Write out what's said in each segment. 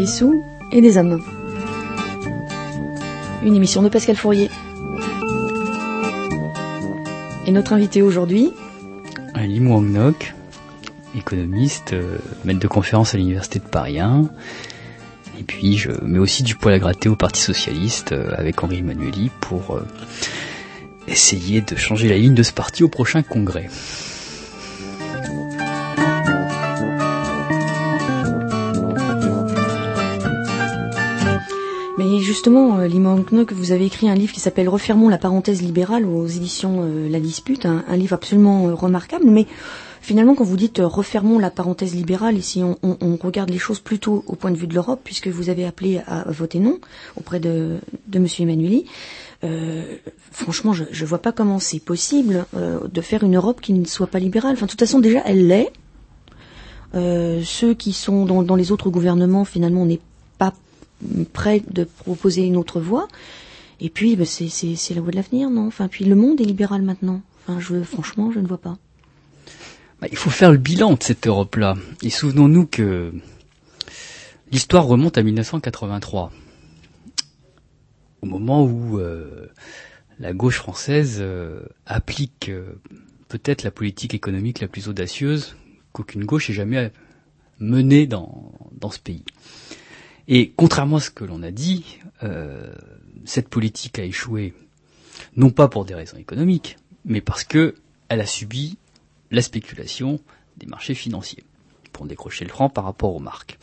des sous et des hommes. Une émission de Pascal Fourier. Et notre invité aujourd'hui, Lee Mwang-nok, économiste, maître de conférence à l'université de Paris 1. Et puis je mets aussi du poil à gratter au Parti Socialiste avec Henri Emmanuelli pour essayer de changer la ligne de ce parti au prochain congrès. mais justement, Lee Mwang-nok, vous avez écrit un livre qui s'appelle Refermons la parenthèse libérale aux éditions La Dispute, un livre absolument remarquable, mais finalement, quand vous dites refermons la parenthèse libérale, ici on regarde les choses plutôt au point de vue de l'Europe, puisque vous avez appelé à voter non auprès de Monsieur Emmanuelli. Franchement, je vois pas comment c'est possible de faire une Europe qui ne soit pas libérale. Enfin, de toute façon, déjà, elle l'est. Ceux qui sont dans les autres gouvernements, finalement, on n'est pas prêt de proposer une autre voie. Et puis, c'est la voie de l'avenir, non? Enfin, puis le monde est libéral maintenant. Enfin, franchement, je ne vois pas. Il faut faire le bilan de cette Europe-là. Et souvenons-nous que l'histoire remonte à 1983, au moment où la gauche française applique peut-être la politique économique la plus audacieuse qu'aucune gauche ait jamais menée dans ce pays. Et contrairement à ce que l'on a dit, cette politique a échoué, non pas pour des raisons économiques, mais parce que elle a subi la spéculation des marchés financiers pour décrocher le franc par rapport aux marques.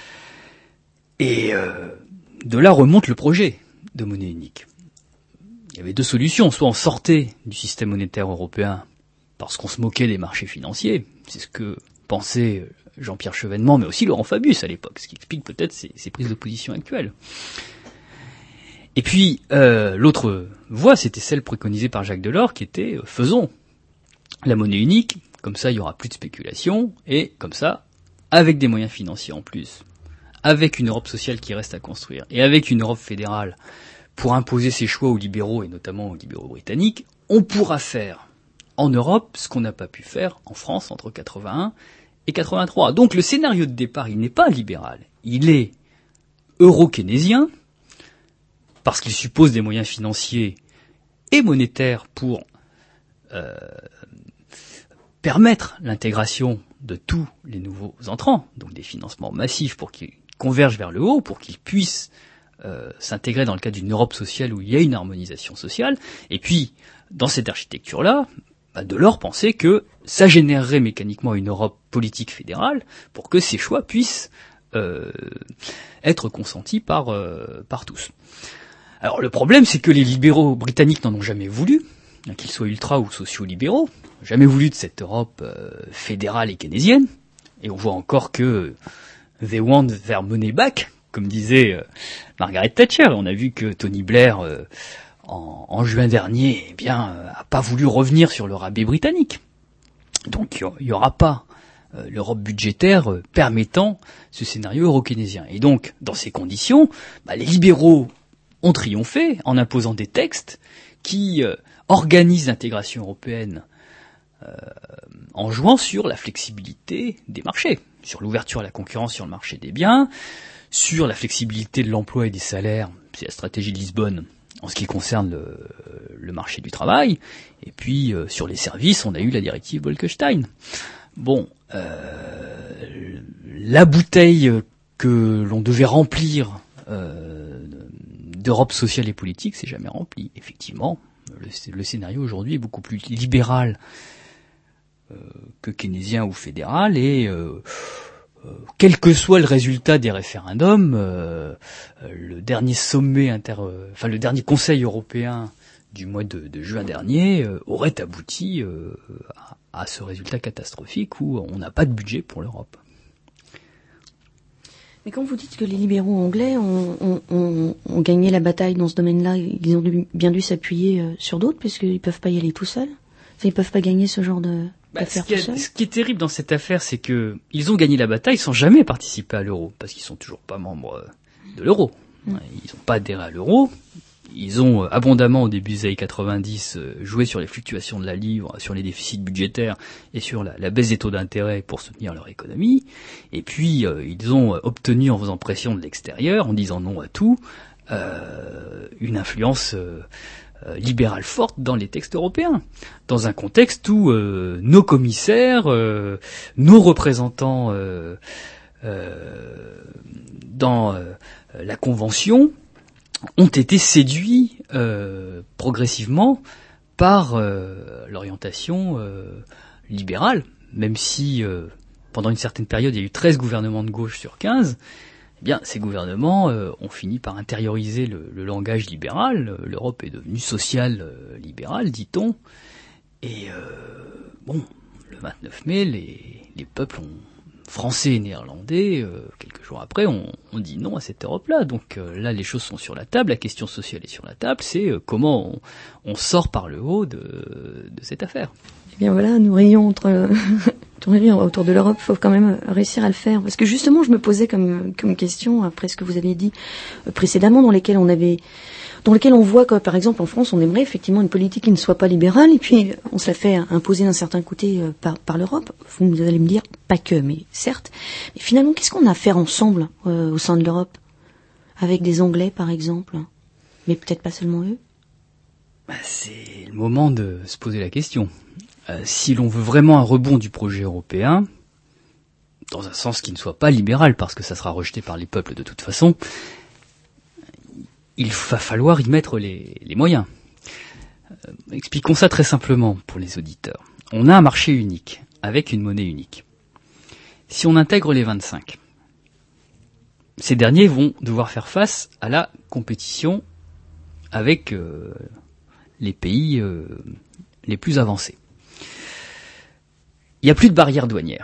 Et de là remonte le projet de monnaie unique. Il y avait deux solutions. Soit on sortait du système monétaire européen parce qu'on se moquait des marchés financiers. C'est ce que pensait Jean-Pierre Chevènement, mais aussi Laurent Fabius à l'époque, ce qui explique peut-être ces prises de position actuelles. Et puis, l'autre voie, c'était celle préconisée par Jacques Delors, qui était faisons la monnaie unique, comme ça il y aura plus de spéculation, et comme ça, avec des moyens financiers en plus, avec une Europe sociale qui reste à construire, et avec une Europe fédérale pour imposer ses choix aux libéraux, et notamment aux libéraux britanniques, on pourra faire en Europe ce qu'on n'a pas pu faire en France entre 81 et 83. Donc le scénario de départ, il n'est pas libéral, il est euro-keynésien, parce qu'il suppose des moyens financiers et monétaires pour permettre l'intégration de tous les nouveaux entrants, donc des financements massifs pour qu'ils convergent vers le haut, pour qu'ils puissent s'intégrer dans le cadre d'une Europe sociale où il y a une harmonisation sociale. Et puis, dans cette architecture-là, Delors pensait que ça générerait mécaniquement une Europe politique fédérale pour que ces choix puissent être consentis par tous. Alors le problème, c'est que les libéraux britanniques n'en ont jamais voulu, qu'ils soient ultra ou sociaux-libéraux, jamais voulu de cette Europe fédérale et keynésienne, et on voit encore que they want their money back, comme disait Margaret Thatcher. On a vu que Tony Blair, en juin dernier, a pas voulu revenir sur le rabais britannique. Donc il y aura pas l'Europe budgétaire permettant ce scénario euro-keynésien. Et donc, dans ces conditions, les libéraux ont triomphé en imposant des textes qui organisent l'intégration européenne en jouant sur la flexibilité des marchés, sur l'ouverture à la concurrence sur le marché des biens, sur la flexibilité de l'emploi et des salaires, c'est la stratégie de Lisbonne en ce qui concerne le marché du travail, et puis sur les services, on a eu la directive Bolkestein. Bon, la bouteille que l'on devait remplir d'Europe sociale et politique, c'est jamais rempli. Effectivement, le scénario aujourd'hui est beaucoup plus libéral que keynésien ou fédéral, et quel que soit le résultat des référendums, le dernier le dernier Conseil européen du mois de juin dernier aurait abouti à ce résultat catastrophique où on n'a pas de budget pour l'Europe. Mais quand vous dites que les libéraux anglais ont gagné la bataille dans ce domaine-là, ils ont bien dû s'appuyer sur d'autres, puisqu'ils peuvent pas y aller tout seuls. Enfin, ils peuvent pas gagner ce genre d'affaires tout seuls. Ce qui est terrible dans cette affaire, c'est que ils ont gagné la bataille sans jamais participer à l'euro, parce qu'ils sont toujours pas membres de l'euro. Ils n'ont pas adhéré à l'euro. Ils ont abondamment, au début des années 90, joué sur les fluctuations de la livre, sur les déficits budgétaires et sur la baisse des taux d'intérêt pour soutenir leur économie. Et puis, ils ont obtenu, en faisant pression de l'extérieur, en disant non à tout, une influence libérale forte dans les textes européens, dans un contexte où nos commissaires, nos représentants dans la Convention ont été séduits progressivement par l'orientation libérale, même si pendant une certaine période il y a eu 13 gouvernements de gauche sur 15, eh bien ces gouvernements ont fini par intérioriser le langage libéral. L'Europe est devenue sociale-libérale, dit-on, et le 29 mai, les peuples français et néerlandais, quelques jours après, on dit non à cette Europe-là. Donc là, les choses sont sur la table, la question sociale est sur la table, c'est comment on sort par le haut de cette affaire. Eh bien voilà, nous rions autour de l'Europe, il faut quand même réussir à le faire. Parce que justement, je me posais comme question, après ce que vous avez dit précédemment, dans lesquels on voit que, par exemple, en France, on aimerait effectivement une politique qui ne soit pas libérale, et puis on se la fait imposer d'un certain côté par l'Europe. Vous allez me dire, pas que, mais certes. Mais finalement, qu'est-ce qu'on a à faire ensemble au sein de l'Europe? Avec des Anglais, par exemple, mais peut-être pas seulement eux. C'est le moment de se poser la question. Si l'on veut vraiment un rebond du projet européen, dans un sens qui ne soit pas libéral, parce que ça sera rejeté par les peuples de toute façon, il va falloir y mettre les moyens. Expliquons ça très simplement pour les auditeurs. On a un marché unique, avec une monnaie unique. Si on intègre les 25, ces derniers vont devoir faire face à la compétition avec les pays les plus avancés. Il n'y a plus de barrières douanières.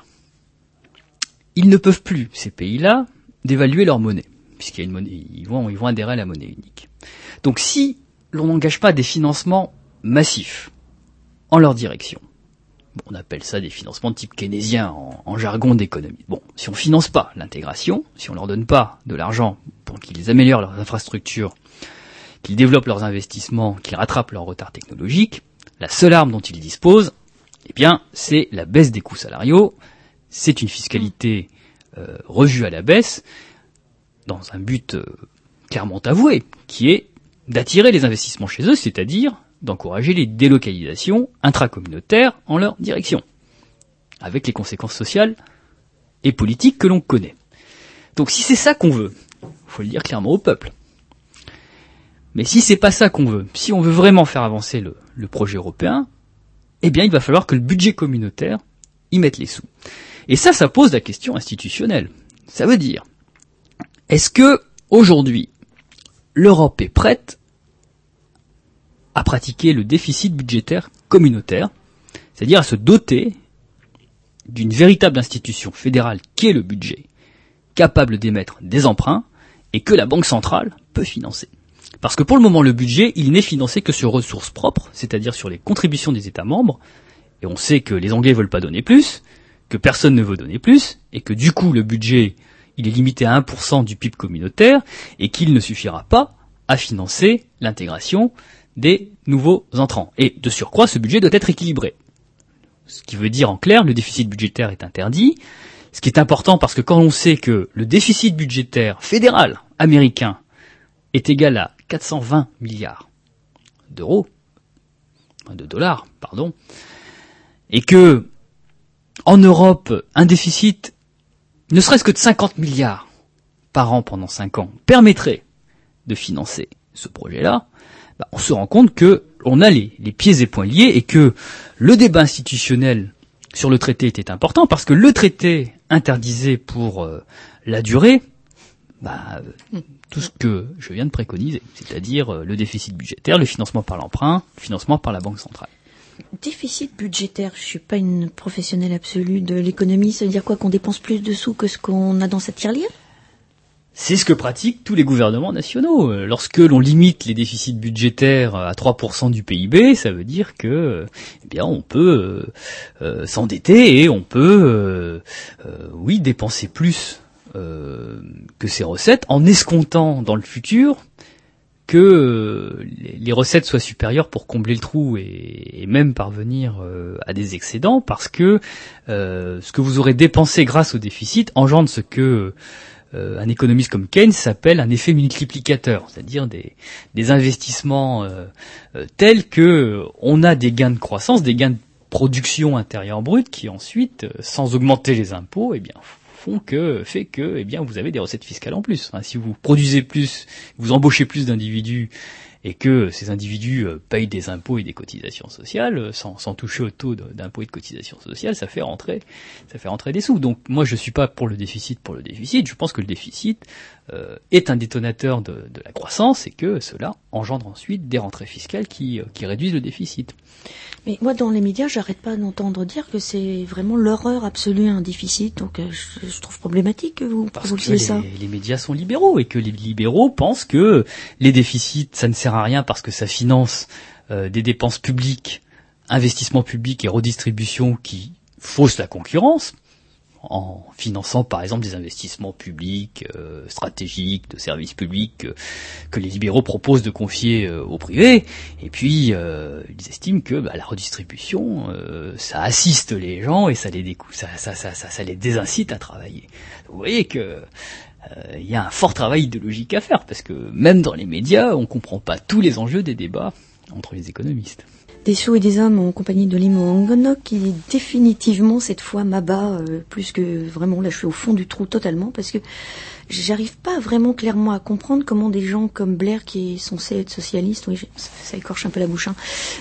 Ils ne peuvent plus, ces pays-là, dévaluer leur monnaie, puisqu'il y a une monnaie, ils vont adhérer à la monnaie unique. Donc si l'on n'engage pas des financements massifs en leur direction, on appelle ça des financements de type keynésien en jargon d'économie. Bon, si on finance pas l'intégration, si on leur donne pas de l'argent pour qu'ils améliorent leurs infrastructures, qu'ils développent leurs investissements, qu'ils rattrapent leur retard technologique, la seule arme dont ils disposent, eh bien, c'est la baisse des coûts salariaux, c'est une fiscalité revue à la baisse, dans un but clairement avoué, qui est d'attirer les investissements chez eux, c'est-à-dire d'encourager les délocalisations intracommunautaires en leur direction, avec les conséquences sociales et politiques que l'on connaît. Donc si c'est ça qu'on veut, il faut le dire clairement au peuple. Mais si c'est pas ça qu'on veut, si on veut vraiment faire avancer le projet européen, eh bien il va falloir que le budget communautaire y mette les sous. Et ça pose la question institutionnelle. Ça veut dire, est-ce que aujourd'hui l'Europe est prête à pratiquer le déficit budgétaire communautaire, c'est-à-dire à se doter d'une véritable institution fédérale qui est le budget, capable d'émettre des emprunts et que la Banque centrale peut financer. Parce que pour le moment, le budget, il n'est financé que sur ressources propres, c'est-à-dire sur les contributions des États membres, et on sait que les Anglais veulent pas donner plus, que personne ne veut donner plus, et que du coup, le budget, il est limité à 1% du PIB communautaire, et qu'il ne suffira pas à financer l'intégration des nouveaux entrants. Et de surcroît, ce budget doit être équilibré. Ce qui veut dire en clair, le déficit budgétaire est interdit, ce qui est important parce que quand on sait que le déficit budgétaire fédéral américain est égal à 420 milliards d'euros, de dollars, pardon, et que en Europe, un déficit, ne serait-ce que de 50 milliards par an pendant 5 ans, permettrait de financer ce projet-là, on se rend compte que on a les pieds et poings liés et que le débat institutionnel sur le traité était important parce que le traité interdisait pour la durée tout ce que je viens de préconiser, c'est-à-dire le déficit budgétaire, le financement par l'emprunt, le financement par la Banque centrale. Déficit budgétaire, je suis pas une professionnelle absolue de l'économie, ça veut dire quoi, qu'on dépense plus de sous que ce qu'on a dans sa tirelire ? C'est ce que pratiquent tous les gouvernements nationaux. Lorsque l'on limite les déficits budgétaires à 3% du PIB, ça veut dire que, on peut s'endetter et on peut, dépenser plus ces recettes, en escomptant dans le futur que les recettes soient supérieures pour combler le trou et même parvenir à des excédents, parce que ce que vous aurez dépensé grâce au déficit engendre ce que un économiste comme Keynes s'appelle un effet multiplicateur, c'est-à-dire des investissements tels que on a des gains de croissance, des gains de production intérieure brute qui ensuite, sans augmenter les impôts, eh bien fait que vous avez des recettes fiscales en plus. Si vous produisez plus, vous embauchez plus d'individus et que ces individus payent des impôts et des cotisations sociales sans toucher au taux d'impôts et de cotisations sociales, ça fait rentrer des sous. Donc moi je suis pas pour le déficit, je pense que le déficit est un détonateur de la croissance et que cela engendre ensuite des rentrées fiscales qui réduisent le déficit. Mais moi, dans les médias, j'arrête pas d'entendre dire que c'est vraiment l'horreur absolue, un déficit. Donc, je trouve problématique que vous disiez ça. Les médias sont libéraux et que les libéraux pensent que les déficits, ça ne sert à rien parce que ça finance des dépenses publiques, investissements publics et redistribution qui faussent la concurrence, en finançant par exemple des investissements publics stratégiques, de services publics que les libéraux proposent de confier au privé, et puis ils estiment que la redistribution ça assiste les gens et ça les désincite à travailler. Vous voyez que il y a un fort travail idéologique à faire, parce que même dans les médias on comprend pas tous les enjeux des débats entre les économistes. Des sceaux et des hommes en compagnie de Limon Angonok qui définitivement cette fois m'abat plus que vraiment, là je suis au fond du trou totalement, parce que j'arrive pas vraiment clairement à comprendre comment des gens comme Blair, qui est censé être socialiste, oui ça écorche un peu la bouche,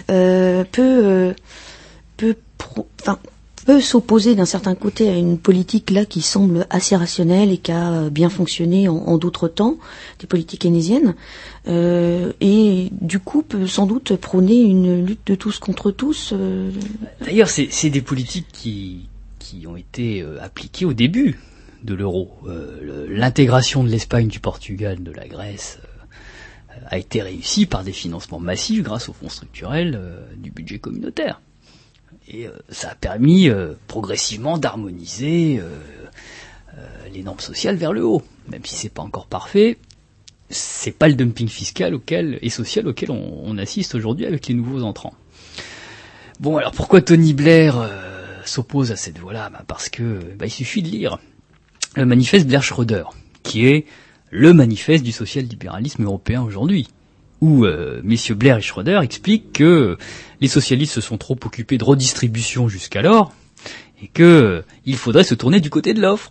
peut s'opposer d'un certain côté à une politique là qui semble assez rationnelle et qui a bien fonctionné en d'autres temps, des politiques keynésiennes, et du coup peut sans doute prôner une lutte de tous contre tous. D'ailleurs, c'est des politiques qui ont été appliquées au début de l'euro. L'intégration de l'Espagne, du Portugal, de la Grèce a été réussie par des financements massifs grâce aux fonds structurels du budget communautaire. Et ça a permis progressivement d'harmoniser les normes sociales vers le haut. Même si c'est pas encore parfait, c'est pas le dumping fiscal et social auquel on assiste aujourd'hui avec les nouveaux entrants. Bon, alors pourquoi Tony Blair s'oppose à cette voie-là ? Parce que il suffit de lire le manifeste Blair-Schröder, qui est le manifeste du social-libéralisme européen aujourd'hui, où messieurs Blair et Schröder expliquent que les socialistes se sont trop occupés de redistribution jusqu'alors et que il faudrait se tourner du côté de l'offre.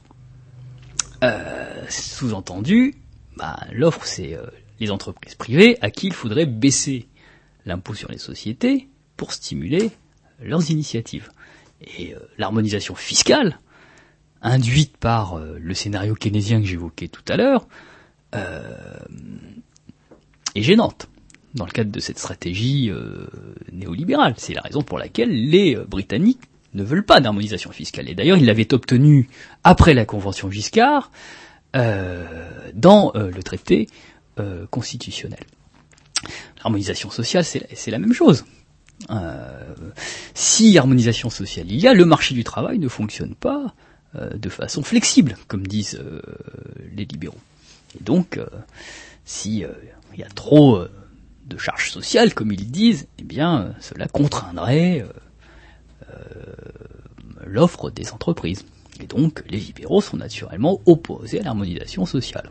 Sous-entendu, l'offre c'est les entreprises privées à qui il faudrait baisser l'impôt sur les sociétés pour stimuler leurs initiatives. Et l'harmonisation fiscale induite par le scénario keynésien que j'évoquais tout à l'heure est gênante dans le cadre de cette stratégie néolibérale. C'est la raison pour laquelle les Britanniques ne veulent pas d'harmonisation fiscale. Et d'ailleurs, ils l'avaient obtenue après la Convention Giscard dans le traité constitutionnel. L'harmonisation sociale, c'est la même chose. Si harmonisation sociale il y a, le marché du travail ne fonctionne pas de façon flexible, comme disent les libéraux. Et donc, si il y a trop de charges sociales, comme ils disent, cela contraindrait l'offre des entreprises. Et donc, les libéraux sont naturellement opposés à l'harmonisation sociale.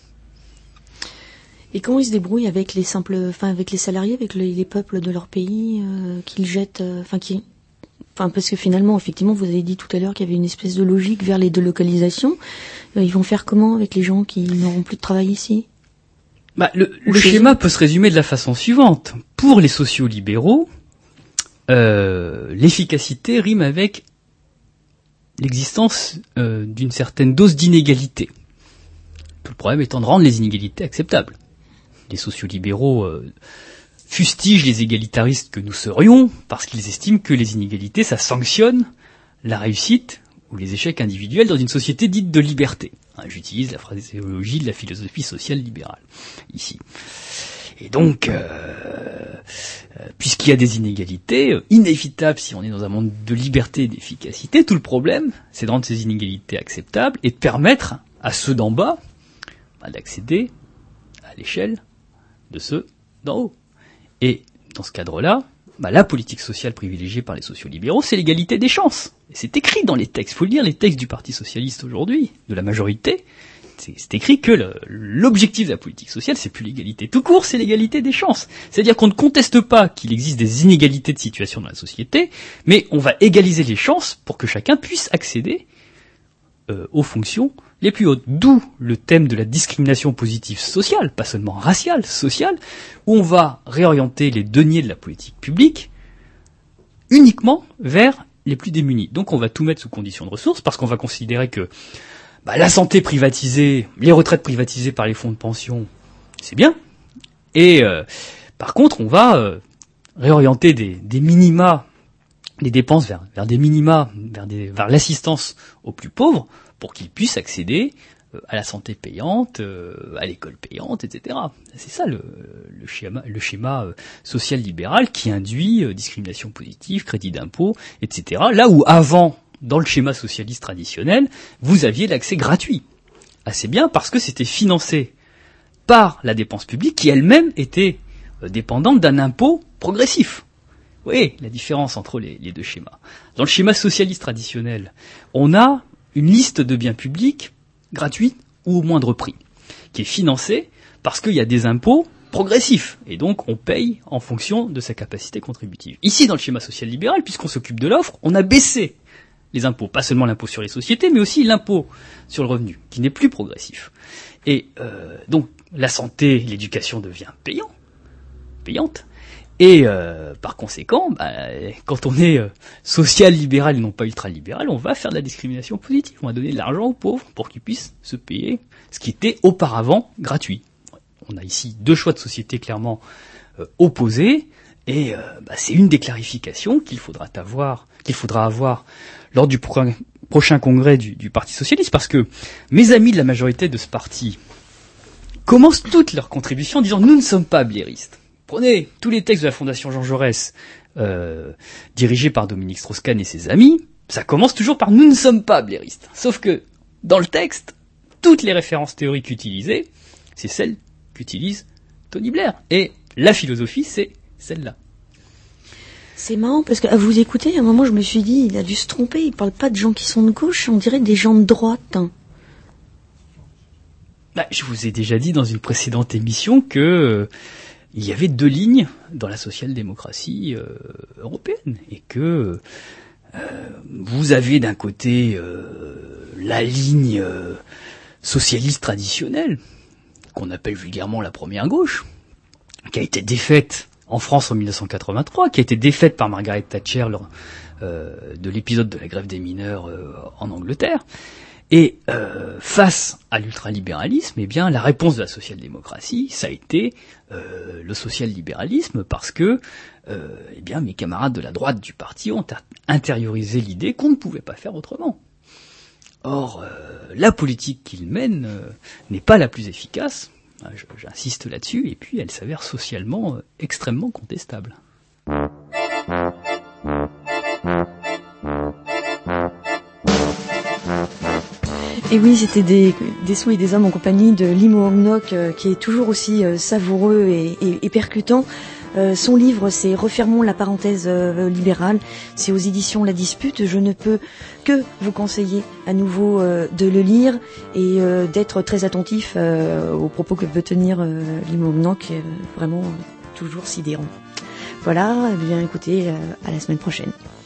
Et comment ils se débrouillent avec les avec les salariés, avec les peuples de leur pays qu'ils jettent, parce que finalement, effectivement, vous avez dit tout à l'heure qu'il y avait une espèce de logique vers les délocalisations. Ils vont faire comment avec les gens qui n'auront plus de travail ici ? Le schéma peut se résumer de la façon suivante. Pour les sociaux-libéraux, l'efficacité rime avec l'existence d'une certaine dose d'inégalité. Tout le problème étant de rendre les inégalités acceptables. Les sociaux-libéraux fustigent les égalitaristes que nous serions parce qu'ils estiment que les inégalités, ça sanctionne la réussite ou les échecs individuels dans une société dite de liberté. J'utilise la phraséologie de la philosophie sociale libérale ici. Et donc, puisqu'il y a des inégalités inévitables si on est dans un monde de liberté et d'efficacité, tout le problème, c'est de rendre ces inégalités acceptables et de permettre à ceux d'en bas d'accéder à l'échelle de ceux d'en haut. Et dans ce cadre-là, la politique sociale privilégiée par les sociolibéraux, c'est l'égalité des chances. Et c'est écrit dans les textes. Il faut lire les textes du Parti socialiste aujourd'hui, de la majorité. C'est écrit que l'objectif de la politique sociale, c'est plus l'égalité tout court, c'est l'égalité des chances. C'est-à-dire qu'on ne conteste pas qu'il existe des inégalités de situation dans la société, mais on va égaliser les chances pour que chacun puisse accéder aux fonctions les plus hautes. D'où le thème de la discrimination positive sociale, pas seulement raciale, sociale, où on va réorienter les deniers de la politique publique uniquement vers les plus démunis. Donc on va tout mettre sous condition de ressources, parce qu'on va considérer que la santé privatisée, les retraites privatisées par les fonds de pension, c'est bien. Et par contre, on va réorienter des minima, les dépenses vers des minima, vers l'assistance aux plus pauvres, pour qu'ils puissent accéder à la santé payante, à l'école payante, etc. C'est ça le schéma social libéral qui induit discrimination positive, crédit d'impôt, etc. Là où avant, dans le schéma socialiste traditionnel, vous aviez l'accès gratuit. Assez bien, parce que c'était financé par la dépense publique qui elle-même était dépendante d'un impôt progressif. Vous voyez la différence entre les deux schémas. Dans le schéma socialiste traditionnel, on a une liste de biens publics gratuits ou au moindre prix, qui est financée parce qu'il y a des impôts progressifs, et donc on paye en fonction de sa capacité contributive. Ici, dans le schéma social-libéral, puisqu'on s'occupe de l'offre, on a baissé les impôts, pas seulement l'impôt sur les sociétés, mais aussi l'impôt sur le revenu, qui n'est plus progressif. Et donc la santé, l'éducation devient payante, et par conséquent, quand on est social-libéral et non pas ultra-libéral, on va faire de la discrimination positive. On va donner de l'argent aux pauvres pour qu'ils puissent se payer ce qui était auparavant gratuit. On a ici deux choix de société clairement opposés, et c'est une des clarifications qu'il faudra avoir lors du prochain congrès du Parti socialiste, parce que mes amis de la majorité de ce parti commencent toutes leurs contributions en disant « Nous ne sommes pas blairistes ». Prenez tous les textes de la Fondation Jean Jaurès, dirigés par Dominique Strauss-Kahn et ses amis, ça commence toujours par « Nous ne sommes pas blairistes ». Sauf que, dans le texte, toutes les références théoriques utilisées, c'est celles qu'utilise Tony Blair. Et la philosophie, c'est celle-là. C'est marrant, parce qu'à vous écouter, à un moment, je me suis dit, il a dû se tromper, il parle pas de gens qui sont de gauche, on dirait des gens de droite. Je vous ai déjà dit dans une précédente émission que il y avait deux lignes dans la social-démocratie européenne, et que vous avez d'un côté la ligne socialiste traditionnelle, qu'on appelle vulgairement la première gauche, qui a été défaite en France en 1983, qui a été défaite par Margaret Thatcher lors de l'épisode de la grève des mineurs en Angleterre. Et face à l'ultralibéralisme, la réponse de la social-démocratie, ça a été le social-libéralisme, parce que mes camarades de la droite du parti ont intériorisé l'idée qu'on ne pouvait pas faire autrement. Or, la politique qu'ils mènent n'est pas la plus efficace, j'insiste là-dessus, et puis elle s'avère socialement extrêmement contestable. Et oui, c'était des sous et des hommes en compagnie de Limo Hognok, qui est toujours aussi savoureux et percutant. Son livre, c'est Refermons la parenthèse libérale. C'est aux éditions La Dispute. Je ne peux que vous conseiller à nouveau de le lire et d'être très attentif aux propos que peut tenir Limo Hognok, vraiment toujours sidérant. Voilà, bien écoutez, à la semaine prochaine.